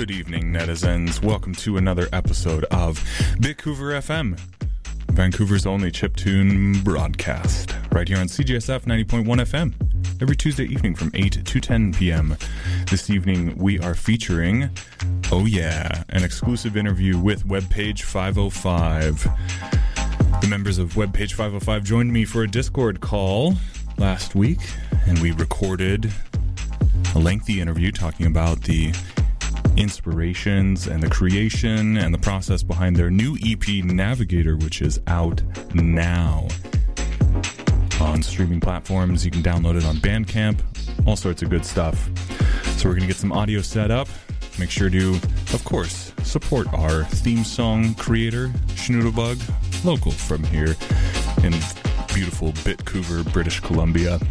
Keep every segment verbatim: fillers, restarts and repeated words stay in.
Good evening, netizens. Welcome to another episode of Bitcouver F M, Vancouver's only chiptune broadcast, right here on C J S F ninety point one F M, every Tuesday evening from eight to ten p.m. This evening, we are featuring, oh yeah, an exclusive interview with Webpage five oh five. The members of Webpage five oh five joined me for a Discord call last week, and we recorded a lengthy interview talking about the inspirations and the creation and the process behind their new E P, Navigator, which is out now on streaming platforms. You can download it on Bandcamp, all sorts of good stuff. So we're going to get some audio set up. Make sure to, of course, support our theme song creator, Schnoodlebug, local from here in beautiful Bitcouver, British Columbia.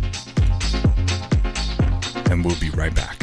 And we'll be right back.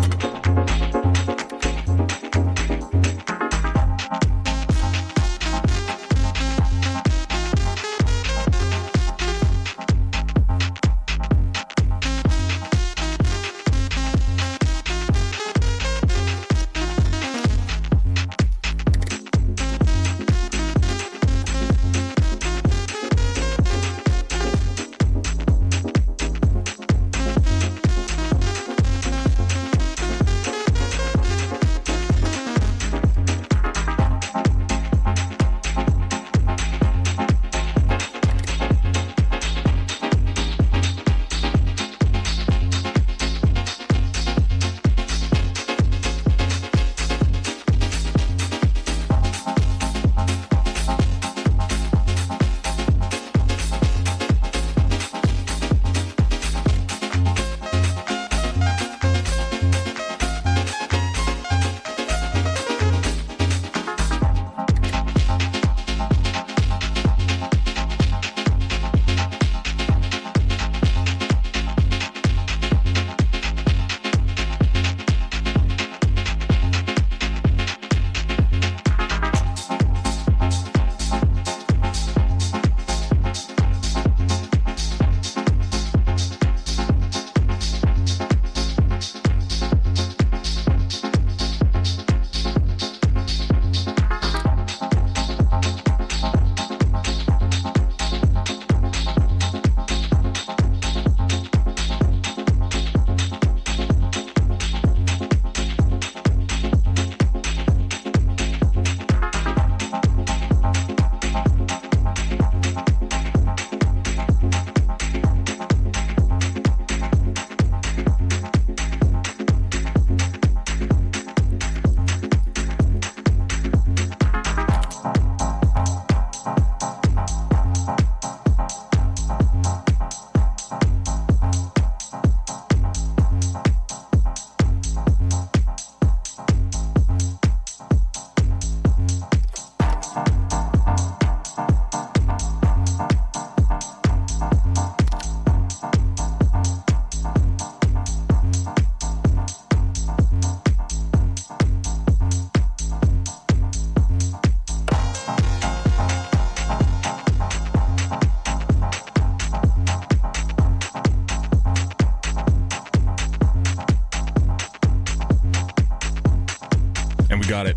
Got it.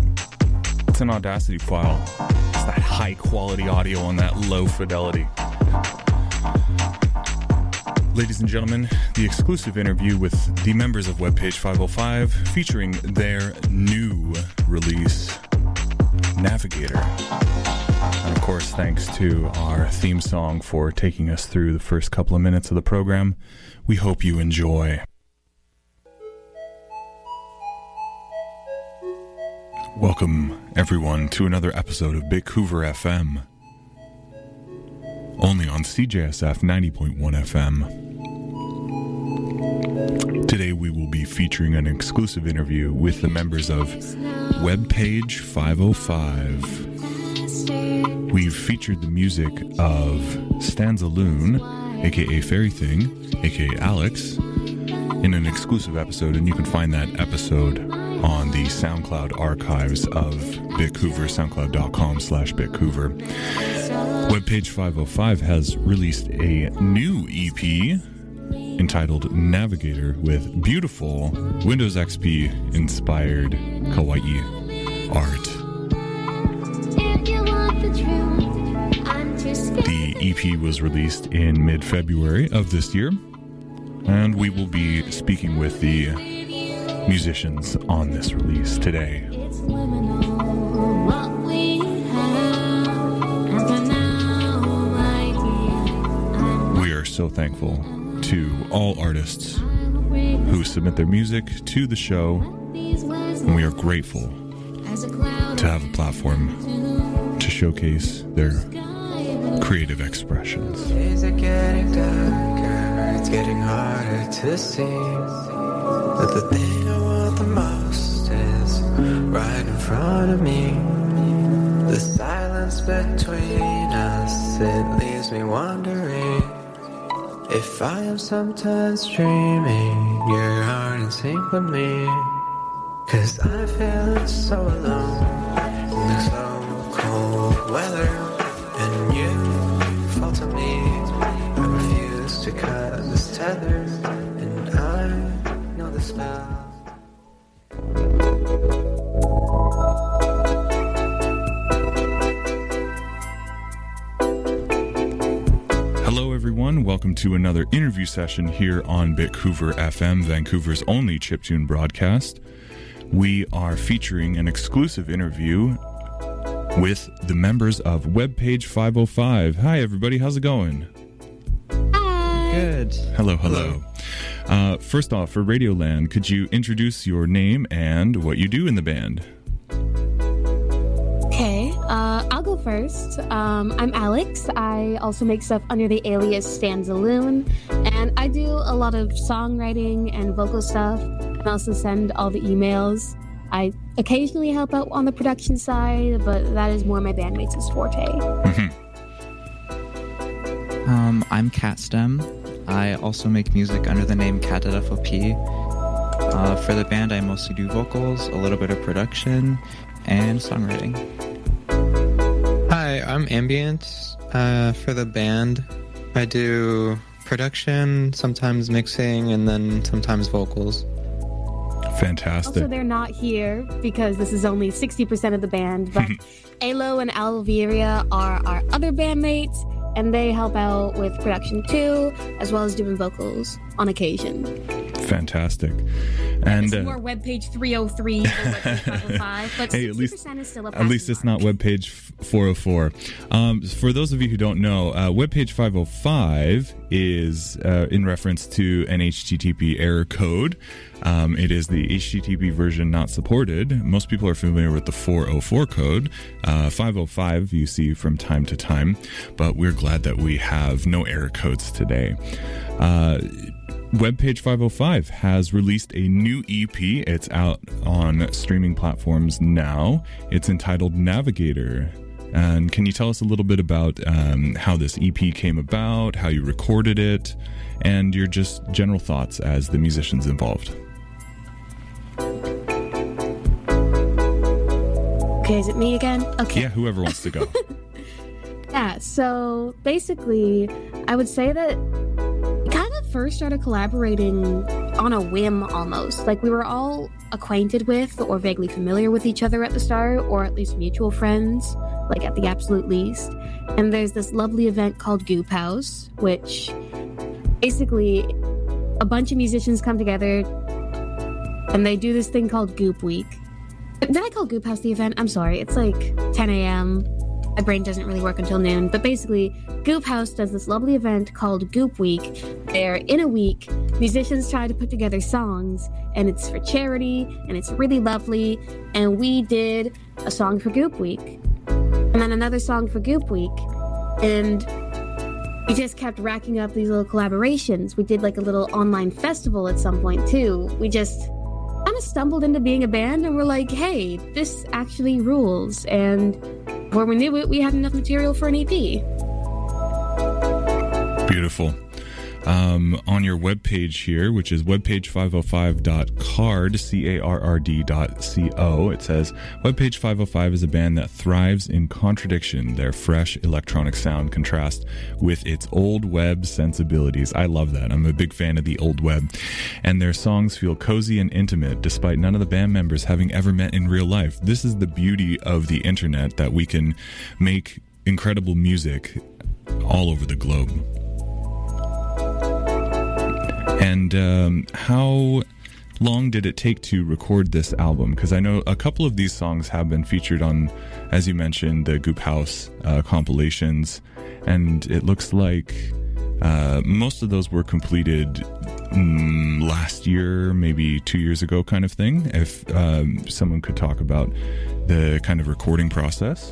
It's an Audacity file. It's that high quality audio on that low fidelity. Ladies and gentlemen, the exclusive interview with the members of Webpage five oh five featuring their new release, Navigator. And of course, thanks to our theme song for taking us through the first couple of minutes of the program. We hope you enjoy. Welcome, everyone, to another episode of Bitcouver F M, only on C J S F ninety point one F M. Today we will be featuring an exclusive interview with the members of Webpage five oh five. We've featured the music of Stanzaloon, aka Fairy Thing, aka Alex, in an exclusive episode, and you can find that episode on the SoundCloud archives of Bitcouver, soundcloud.com slash Bitcouver. Webpage five oh five has released a new E P entitled Navigator with beautiful Windows X P inspired kawaii art. The E P was released in mid-February of this year, and we will be speaking with the musicians on this release today. We are so thankful to all artists who submit their music to the show, and we are grateful to have a platform to showcase their creative expressions. Days are getting darker, it's getting harder to see, but the thing I want the most is right in front of me. The silence between us, it leaves me wondering if I am sometimes dreaming, you aren't in sync with me. Cause I feel so alone in this so cold weather, and you fall to me. I refuse to cut this tether, and I know the spell. Hello everyone, welcome to another interview session here on Bitcouver F M, Vancouver's only chiptune broadcast. We are featuring an exclusive interview with the members of Webpage five oh five. Hi everybody, how's it going? Hi. Good. Hello, hello. hello. Uh, first off, for Radioland, could you introduce your name and what you do in the band? Okay, uh, I'll go first. Um, I'm Alex. I also make stuff under the alias Stanzaloon, and I do a lot of songwriting and vocal stuff, and also send all the emails. I occasionally help out on the production side, but that is more my bandmates' forte. Mm-hmm. Um, I'm Catstem. I also make music under the name Cat at F O P. Uh, for the band, I mostly do vocals, a little bit of production, and songwriting. Hi, I'm Ambient. Uh, for the band, I do production, sometimes mixing, and then sometimes vocals. Fantastic. Also, they're not here because this is only sixty percent of the band, but Alo and Alviria are our other bandmates, and they help out with production too, as well as doing vocals on occasion. Fantastic. And this is uh, more Webpage three oh three than Webpage five oh five, but hey, at least, sixty percent is still a at least it's not Webpage four oh four. Um, for those of you who don't know, uh, Webpage five oh five is uh, in reference to an H T T P error code. Um, it is the H T T P version not supported. Most people are familiar with the four oh four code. Uh, five oh five you see from time to time, but we're glad that we have no error codes today. Uh, Webpage five oh five has released a new E P. It's out on streaming platforms now. It's entitled Navigator. And can you tell us a little bit about um, how this E P came about, how you recorded it, and your just general thoughts as the musicians involved? Okay, is it me again? Okay. Yeah, whoever wants to go. Yeah, so basically, I would say that we kind of first started collaborating on a whim almost. Like, we were all acquainted with or vaguely familiar with each other at the start, or at least mutual friends, like at the absolute least. And there's this lovely event called Goop House, which basically a bunch of musicians come together and they do this thing called Goop Week. Did I call Goop House the event? I'm sorry. It's like ten a.m. My brain doesn't really work until noon. But basically, Goop House does this lovely event called Goop Week. There, in a week, musicians try to put together songs, and it's for charity, and it's really lovely. And we did a song for Goop Week, and then another song for Goop Week. And we just kept racking up these little collaborations. We did like a little online festival at some point, too. We just kind of stumbled into being a band, and we're like, hey, this actually rules. And before we knew it, we had enough material for an E P. Beautiful. um, on your webpage here, which is webpage five oh five dot card, C A R R D dot C O. It says, Webpage five oh five is a band that thrives in contradiction. Their fresh electronic sound contrasts with its old web sensibilities. I love that. I'm a big fan of the old web. And their songs feel cozy and intimate, despite none of the band members having ever met in real life. This is the beauty of the internet, that we can make incredible music all over the globe. And um, how long did it take to record this album? Because I know a couple of these songs have been featured on, as you mentioned, the Goop House uh, compilations, and it looks like uh, most of those were completed mm, last year, maybe two years ago, kind of thing. If um, someone could talk about the kind of recording process.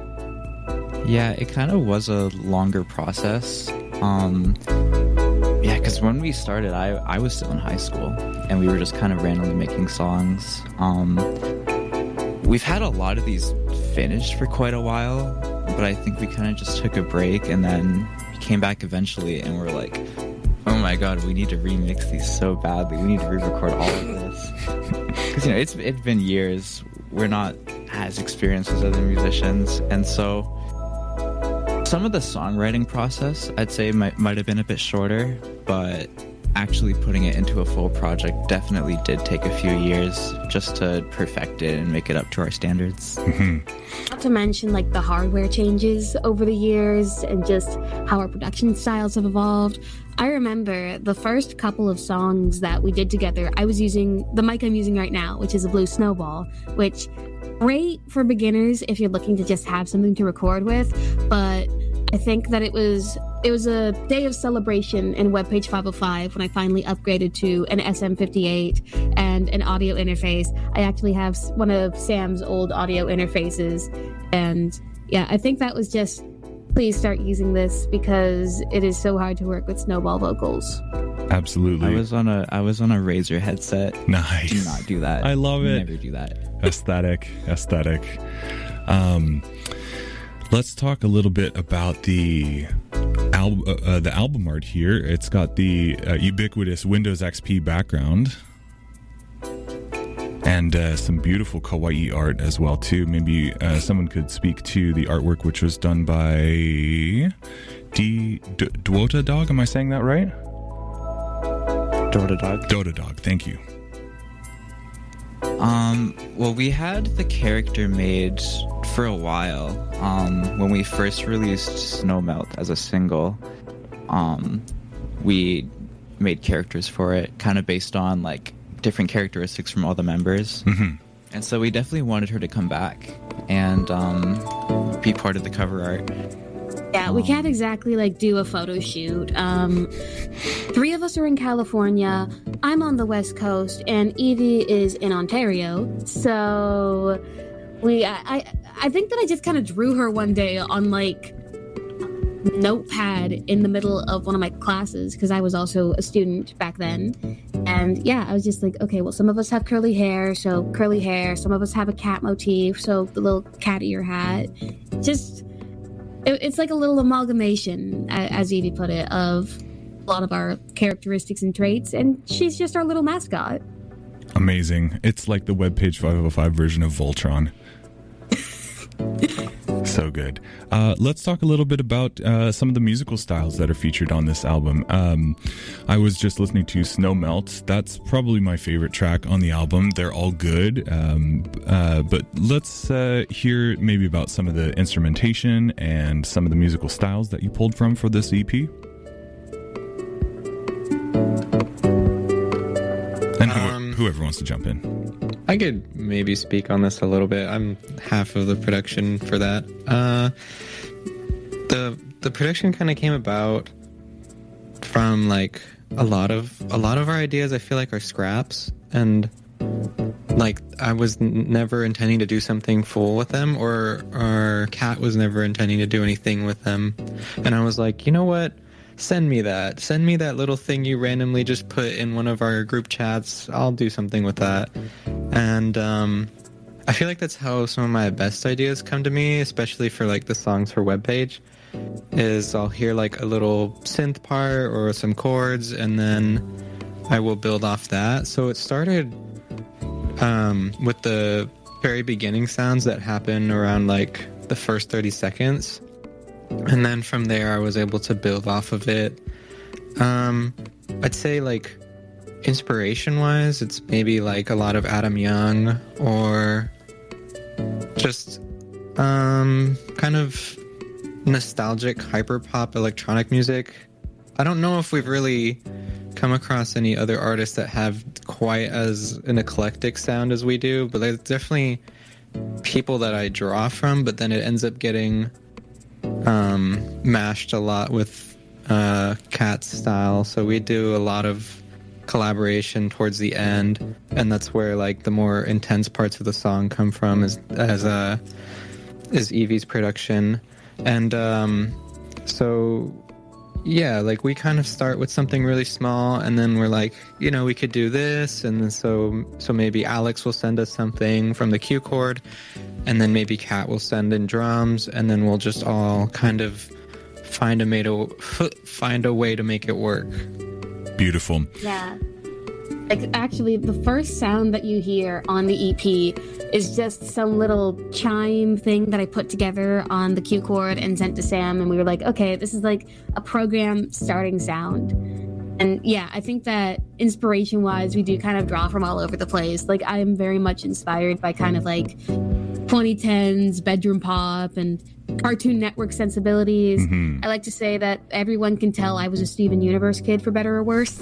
Yeah, it kind of was a longer process. Um, yeah, because when we started, I, I was still in high school, and we were just kind of randomly making songs. Um, we've had a lot of these finished for quite a while, but I think we kind of just took a break, and then came back eventually, and we're like, oh my god, we need to remix these so badly. We need to re-record all of this. Because, you know, it's it's been years. We're not as experienced as other musicians, and so some of the songwriting process, I'd say, might, might have been a bit shorter, but actually putting it into a full project definitely did take a few years just to perfect it and make it up to our standards. Mm-hmm. Not to mention, like, the hardware changes over the years and just how our production styles have evolved. I remember the first couple of songs that we did together, I was using the mic I'm using right now, which is a Blue Snowball, which great for beginners if you're looking to just have something to record with, but I think that it was it was a day of celebration in Webpage five oh five when I finally upgraded to an S M fifty-eight and an audio interface. I actually have one of Sam's old audio interfaces, and yeah, I think that was just, please start using this because it is so hard to work with Snowball vocals. Absolutely. I was on a I was on a Razer headset. Nice. Do not do that. I love it. Never do that. Aesthetic, aesthetic. Um, let's talk a little bit about the al- uh, the album art here. It's got the uh, ubiquitous Windows X P background and uh, some beautiful kawaii art as well too. Maybe uh, someone could speak to the artwork, which was done by D- D- Dwota Dog. Am I saying that right? Dota Dog. Dota Dog. Thank you. Um, well, we had the character made for a while. Um, when we first released Snowmelt as a single, um, we made characters for it, kind of based on, like, different characteristics from all the members. Mm-hmm. And so we definitely wanted her to come back and um, be part of the cover art. Yeah, we can't exactly, like, do a photo shoot. Um, three of us are in California, I'm on the West Coast, and Evie is in Ontario. So we, I, I, I think that I just kind of drew her one day on, like, notepad in the middle of one of my classes, because I was also a student back then. And yeah, I was just like, okay, well, some of us have curly hair, so curly hair. Some of us have a cat motif, so the little cat ear hat. Just... It's like a little amalgamation, as Evie put it, of a lot of our characteristics and traits, and she's just our little mascot. Amazing. It's like the Webpage five oh five version of Voltron. So good. Uh, let's talk a little bit about uh, some of the musical styles that are featured on this album. Um, I was just listening to Snowmelt. That's probably my favorite track on the album. They're all good. Um, uh, but let's uh, hear maybe about some of the instrumentation and some of the musical styles that you pulled from for this E P. And who, Um, whoever wants to jump in. I could maybe speak on this a little bit. I'm half of the production for that. Uh, the the production kind of came about from, like, a lot of a lot of our ideas. I feel like are scraps, and like I was n- never intending to do something full with them, or our Kat was never intending to do anything with them. And I was like, you know what? Send me that. Send me that little thing you randomly just put in one of our group chats. I'll do something with that. And um, I feel like that's how some of my best ideas come to me, especially for, like, the songs for Webpage. is I'll hear like a little synth part or some chords, and then I will build off that. So it started um, with the very beginning sounds that happen around like the first thirty seconds. And then from there, I was able to build off of it. Um, I'd say like inspiration-wise, it's maybe like a lot of Adam Young or just um, kind of nostalgic hyperpop electronic music. I don't know if we've really come across any other artists that have quite as an eclectic sound as we do, but there's definitely people that I draw from, but then it ends up getting um, mashed a lot with uh, Kat's style. So we do a lot of collaboration towards the end, and that's where like the more intense parts of the song come from, as as uh, is Evie's production. And um, so yeah, like we kind of start with something really small, and then we're like, you know, we could do this, and then so so maybe Alex will send us something from the cue chord, and then maybe Kat will send in drums, and then we'll just all kind of find a made a, find a way to make it work. Beautiful. Yeah. Like, actually, the first sound that you hear on the E P is just some little chime thing that I put together on the cue chord and sent to Sam, and we were like, okay, this is like a program starting sound. And yeah, I think that inspiration-wise, we do kind of draw from all over the place. Like, I am very much inspired by kind of like twenty tens bedroom pop and Cartoon Network sensibilities. Mm-hmm. I like to say that everyone can tell I was a Steven Universe kid, for better or worse.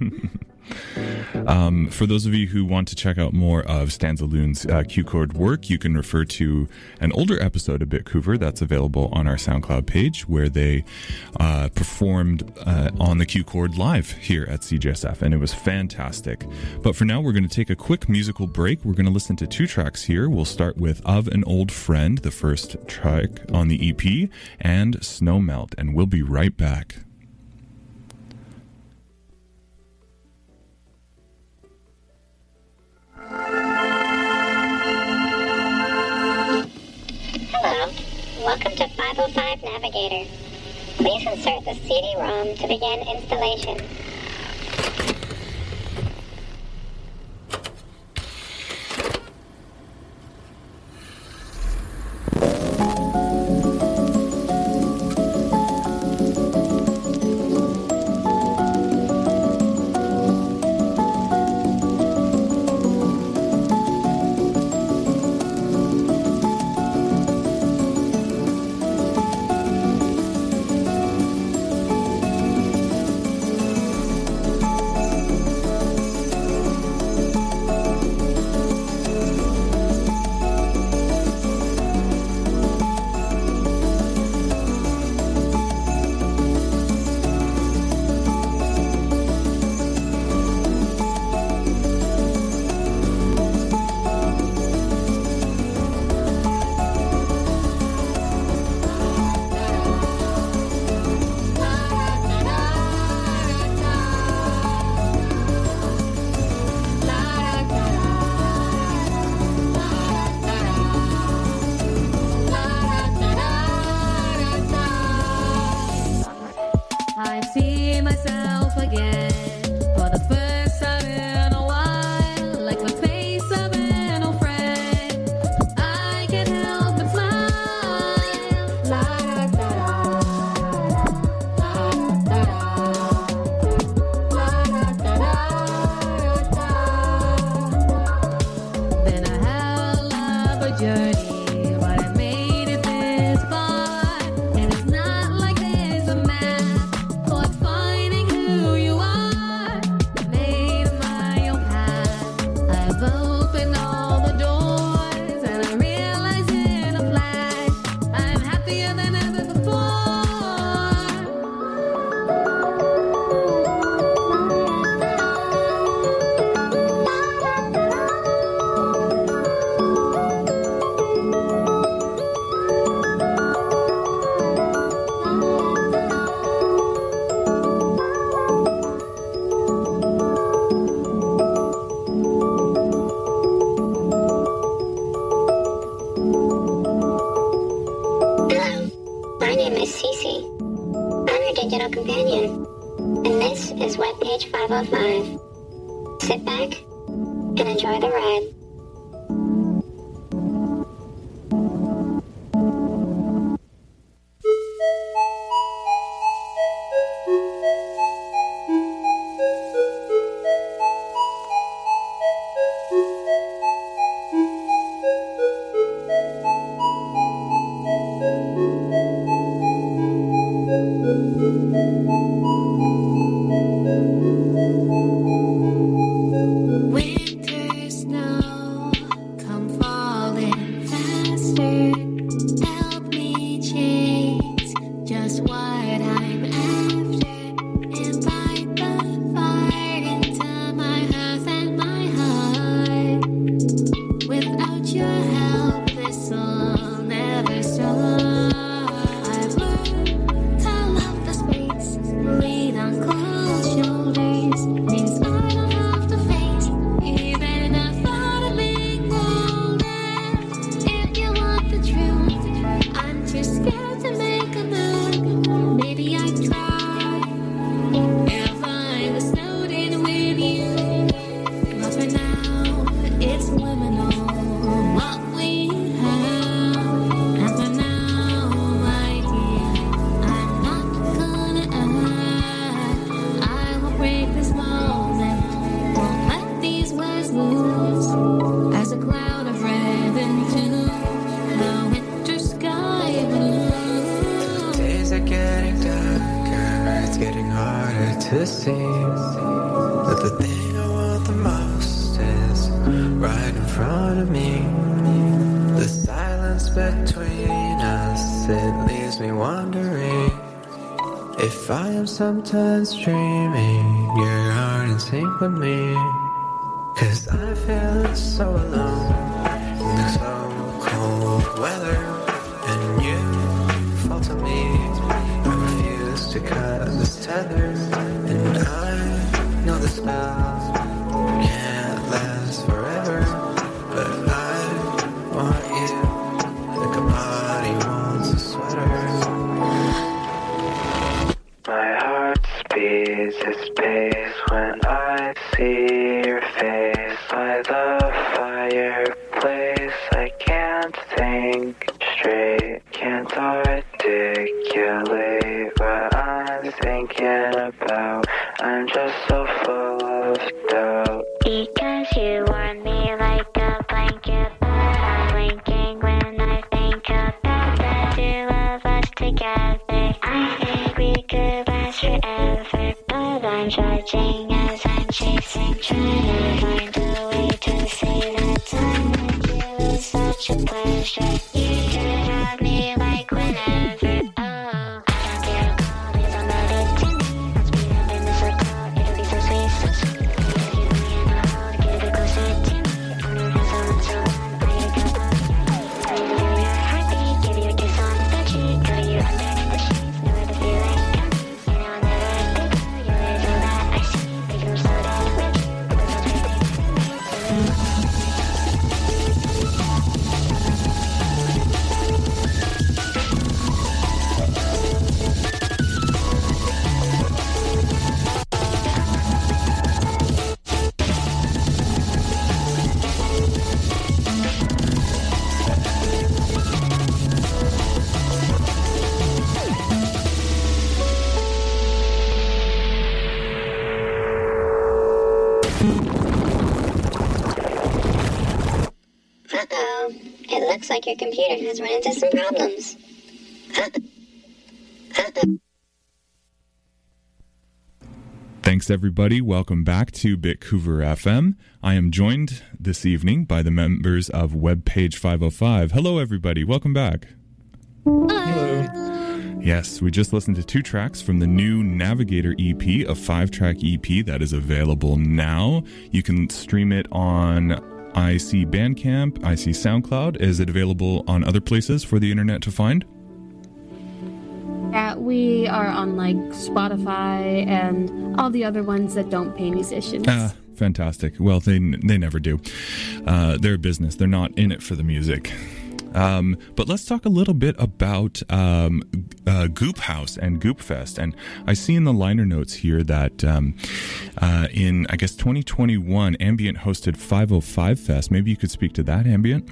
Um, for those of you who want to check out more of Stanza Loon's uh, cue chord work, you can refer to an older episode of Bitcouver that's available on our SoundCloud page, where they uh, performed uh, on the cue chord live here at C J S F, and it was fantastic. But for now, we're going to take a quick musical break. We're going to listen to two tracks here. We'll start with Of an Old Friend, the first track on the E P, and Snow Melt, and we'll be right back. Hello, welcome to five oh five Navigator. Please insert the C D ROM to begin installation. My name is Cece. digital companion. And this is Webpage five oh five. Sit back and enjoy the ride. Winter snow, come falling faster. Help me chase just what I'm after. Invite the fire into my house and my heart. Without your help, this'll never start. I've learned to love the space, lean on closed shoulders. Means I don't have to face even a thought of being older. If you want the truth, I'm too scared to make a move. Maybe I'd try if I was snowed in with you. But for now, it's liminal what we have. And for now, my dear, I'm not gonna act. I will break this moment, won't let these words lose. As a cloud of red into the winter sky blue. Days are getting darker, it's getting harder to see that the thing I want the most is right in front of me. The silence between us, it leaves me wondering if I am sometimes dreaming you're not in sync with me. Cause I feel so alone in the so cold weather, and you fall to me. I refuse to cut this tether, and I know the spell can't last forever, but I want you like a body wants a sweater. My heart speeds its pace when I see your face by the fireplace. I can't think straight, can't articulate what I'm thinking about. I'm just so full of doubt. Because you warm me like a blanket, but I'm blinking when I think about the two of us together. I think we could last forever, but I'm judging as I'm chasing, trying to find a way to say that time with you is such a pleasure. You could have me like whenever. Oh, I don't care at all because I'm not it to me. Let's be up in the circle, it'll be so sweet, so sweet. Give me a hold, get a bit closer to me. I wanna have someone so warm, I need a cup of tea. I need to feel your heartbeat, give you a kiss on the cheek. Cover you under the sheets, know where the feeling comes. You know I'll never let go, you're always all that I see. Make them so damn rich, but it's not Uh-oh. It looks like your computer has run into some problems. Uh-oh. Thanks, everybody. Welcome back to Bitcouver F M. I am joined this evening by the members of Webpage five oh five. Hello, everybody. Welcome back. Hello. Yes, we just listened to two tracks from the new Navigator E P, a five-track E P that is available now. You can stream it on I C Bandcamp, I C SoundCloud. Is it available on other places for the internet to find? Yeah, we are on like Spotify and all the other ones that don't pay musicians. Ah, fantastic. Well, they they never do. Uh, they're a business. They're not in it for the music. Um, but let's talk a little bit about um, uh, Goop House and Goop Fest. And I see in the liner notes here that um, uh, in, I guess, twenty twenty-one, Ambient hosted five oh five Fest. Maybe you could speak to that, Ambient?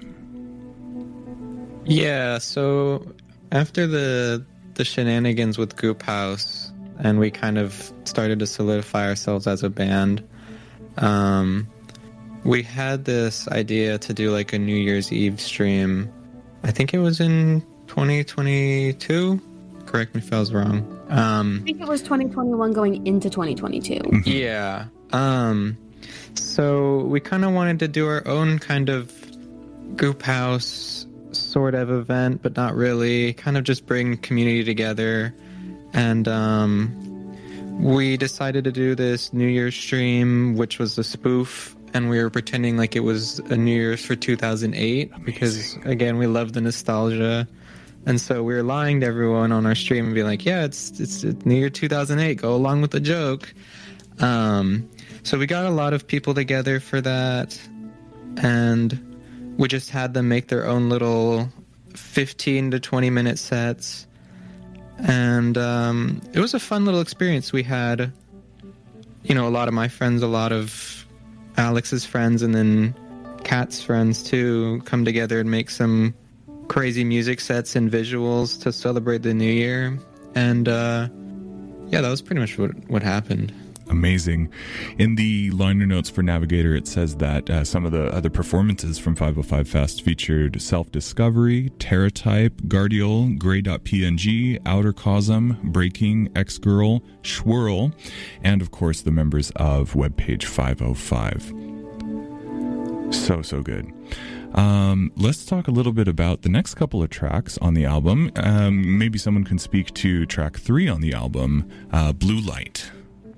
Yeah, so after the the shenanigans with Goop House, and we kind of started to solidify ourselves as a band, um, we had this idea to do like a New Year's Eve stream. I think it was in twenty twenty-two. Correct me if I was wrong. Um, I think it was twenty twenty-one going into twenty twenty-two. yeah. Um, so we kind of wanted to do our own kind of Goop House sort of event, but not really. Kind of just bring community together. And um, we decided to do this New Year's stream, which was a spoof. And we were pretending like it was a New Year's for two thousand eight. Amazing. Because, again, we love the nostalgia. And so we were lying to everyone on our stream and being like, yeah, it's it's, it's New Year two thousand eight. Go along with the joke. Um, so we got a lot of people together for that. And we just had them make their own little fifteen to twenty minute sets. And um, it was a fun little experience. We had, you know, a lot of my friends, a lot of Alex's friends, and then Kat's friends too, come together and make some crazy music sets and visuals to celebrate the new year. And uh, yeah, that was pretty much what, what happened. Amazing. In the liner notes for Navigator, it says that uh, some of the other performances from five oh five Fest featured Self-Discovery, Terratype, Guardiol, Grey.png, Outer Cosm, Breaking, X-Girl, Schwirl, and of course the members of Webpage five oh five. So, so good. Um, let's talk a little bit about the next couple of tracks on the album. Um, maybe someone can speak to track three on the album, uh, Blue Light.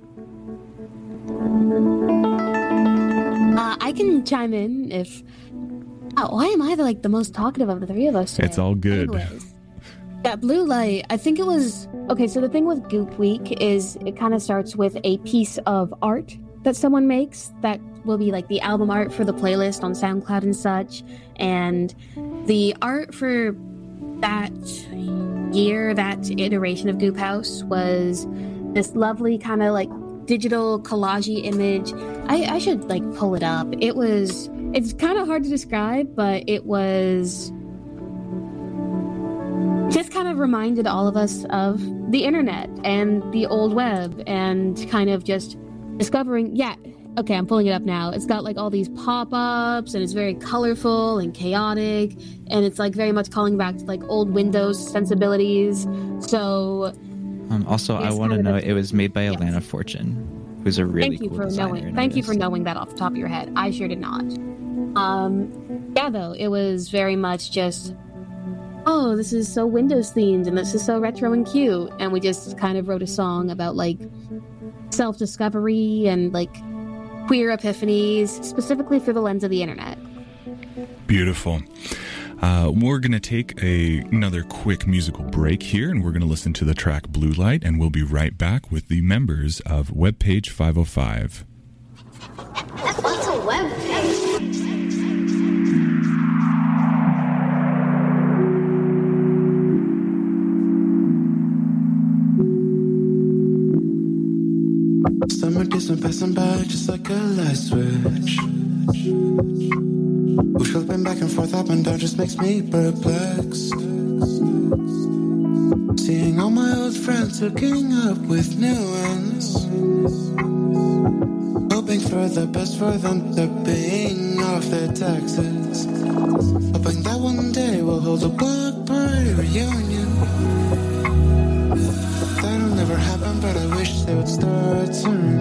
Uh, I can chime in if... Oh, why am I the, like the most talkative of the three of us today? It's all good. Anyways, that Blue Light, I think it was... Okay, so the thing with Goop Week is it kind of starts with a piece of art that someone makes that will be like the album art for the playlist on SoundCloud and such. And the art for that year, that iteration of Goop House was this lovely kind of like digital collage-y image. I, I should like pull it up. It was, it's kind of hard to describe, but it was just kind of reminded all of us of the internet and the old web and kind of just discovering, yeah, okay, I'm pulling it up now. It's got like all these pop-ups and it's very colorful and chaotic and it's like very much calling back to like old Windows sensibilities. So Um, also, I want to know a, it was made by yes. Alana Fortune, who's a really thank you cool for designer. knowing. and Thank you for artist. knowing that off the top of your head. I sure did not. Um, yeah, though it was very much just, oh, this is so Windows themed and this is so retro and cute, and we just kind of wrote a song about like self-discovery and like queer epiphanies, specifically through the lens of the internet. Beautiful. Uh, we're going to take a, another quick musical break here, and we're going to listen to the track Blue Light, and we'll be right back with the members of Webpage five oh five. What's a webpage? Summer days are passing by just like a light switch. We're flipping back and forth, up and down, just makes me perplexed. Seeing all my old friends hooking up with new ones, hoping for the best for them, they're paying off their taxes, hoping that one day we'll hold a block party reunion. That'll never happen, but I wish they would start soon.